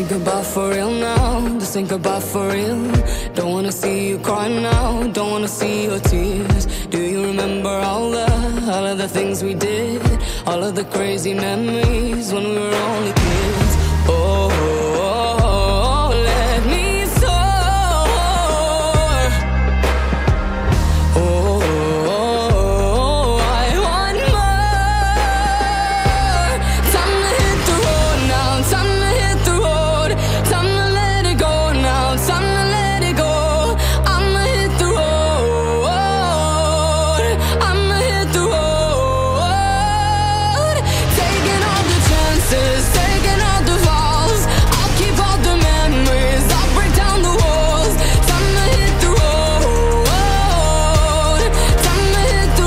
ain't goodbye for real now. This ain't goodbye for real. Don't wanna see you cry now. Don't wanna see your tears. Do you remember all of the things we did? All of the crazy memories when we were only kids. Oh, let me soar. Oh, I want more. Time to hit the road now. Time to hit the road. Time to let it go now. Time to let it go. I'ma hit the road. I'ma hit the road. Taking all the chances, taking all the falls. I'll keep all the memories. I'll break down the walls. Time to hit the road. Time to hit the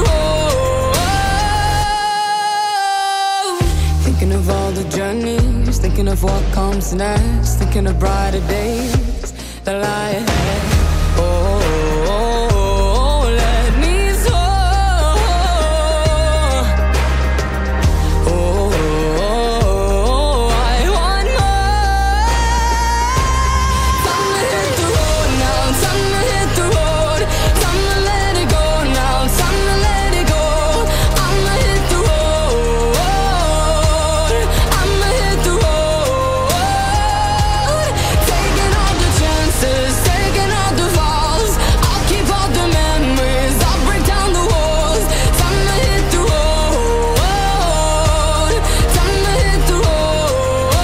road. Thinking of all the journeys, thinking of what comes next, thinking of brighter days that lie ahead. Oh, let me soar. Oh, I want more. Time to hit the road now. Time to hit the road. Time to let it go now. Time to let it go. I'ma hit the road. I'ma hit the road. Taking all the chances, taking all the falls. I'll keep all the memories. I'll break down the walls. Time to hit the road. Time to hit the road.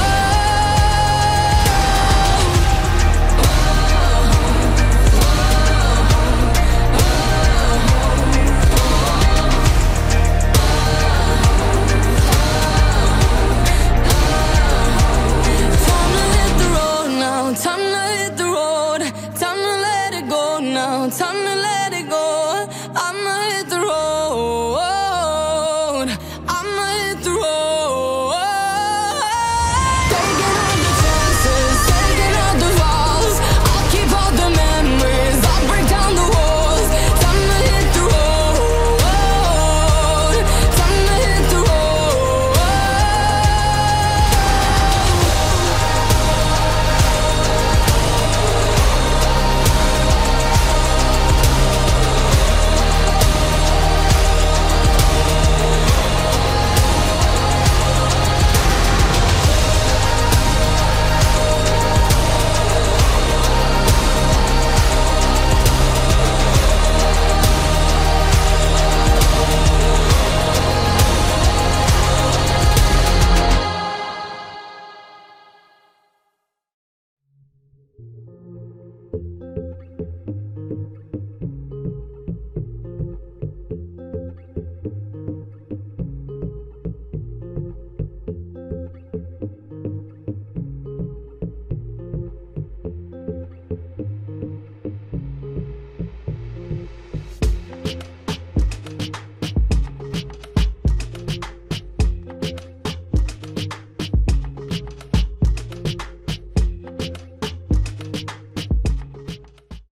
Time to hit the road now. Time to hit the road. Time to let it go now. Time to